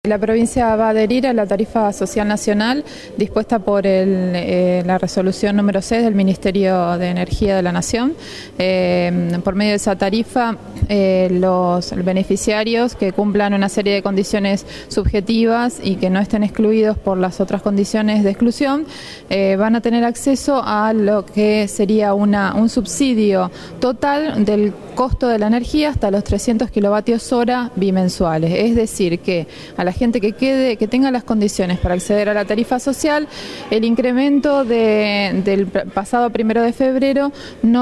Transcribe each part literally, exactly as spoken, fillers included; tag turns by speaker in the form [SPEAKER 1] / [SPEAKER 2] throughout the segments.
[SPEAKER 1] La provincia va a adherir a la tarifa social nacional dispuesta por el, eh, la resolución número seis del Ministerio de Energía de la Nación. Eh, por medio de esa tarifa, eh, los beneficiarios que cumplan una serie de condiciones subjetivas y que no estén excluidos por las otras condiciones de exclusión, eh, van a tener acceso a lo que sería una, un subsidio total del costo de la energía hasta los trescientos kilovatios hora bimensuales. Es decir, que a la gente que quede, que tenga las condiciones para acceder a la tarifa social, el incremento de, del pasado primero de febrero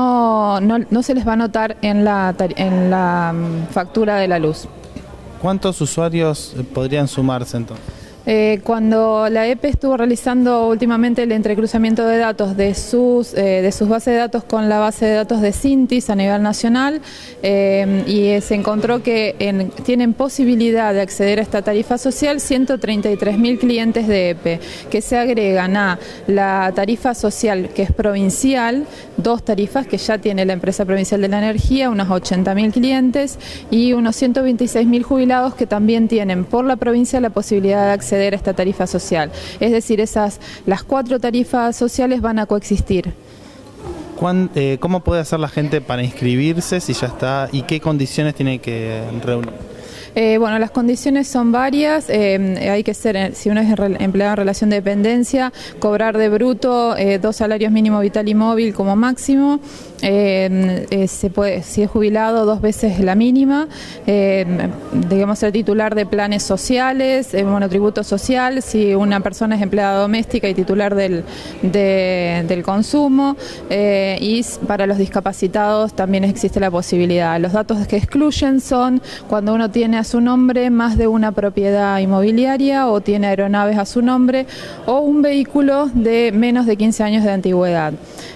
[SPEAKER 1] no, no, no se les va a notar en la, en la factura de la luz.
[SPEAKER 2] ¿Cuántos usuarios podrían sumarse entonces?
[SPEAKER 1] Eh, cuando la E P E estuvo realizando últimamente el entrecruzamiento de datos de sus, eh, de sus bases de datos con la base de datos de Sintis a nivel nacional, eh, y se encontró que en, tienen posibilidad de acceder a esta tarifa social ciento treinta y tres mil clientes de E P E, que se agregan a la tarifa social que es provincial, dos tarifas que ya tiene la empresa provincial de la energía, unos ochenta mil clientes y unos ciento veintiséis mil jubilados que también tienen por la provincia la posibilidad de acceder a esta tarifa social. Es decir, esas, las cuatro tarifas sociales van a coexistir.
[SPEAKER 2] ¿Cuán, eh, ¿Cómo puede hacer la gente para inscribirse si ya está y qué condiciones tiene que reunir?
[SPEAKER 1] Eh, bueno, las condiciones son varias, eh, hay que ser, si uno es empleado en relación de dependencia, cobrar de bruto eh, dos salarios mínimo vital y móvil como máximo, eh, eh, se puede, si es jubilado, dos veces la mínima, eh, digamos ser titular de planes sociales, eh, monotributo social, si una persona es empleada doméstica y titular del, de, del consumo, eh, y para los discapacitados también existe la posibilidad. Los datos que excluyen son cuando uno tiene a su nombre más de una propiedad inmobiliaria o tiene aeronaves a su nombre o un vehículo de menos de quince años de antigüedad.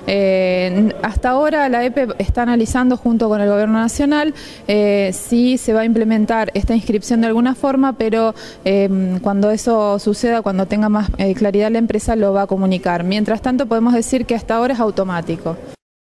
[SPEAKER 1] Eh, hasta ahora la E P E está analizando junto con el Gobierno Nacional eh, si se va a implementar esta inscripción de alguna forma, pero eh, cuando eso suceda, cuando tenga más eh, claridad la empresa lo va a comunicar. Mientras tanto podemos decir que hasta ahora es automático.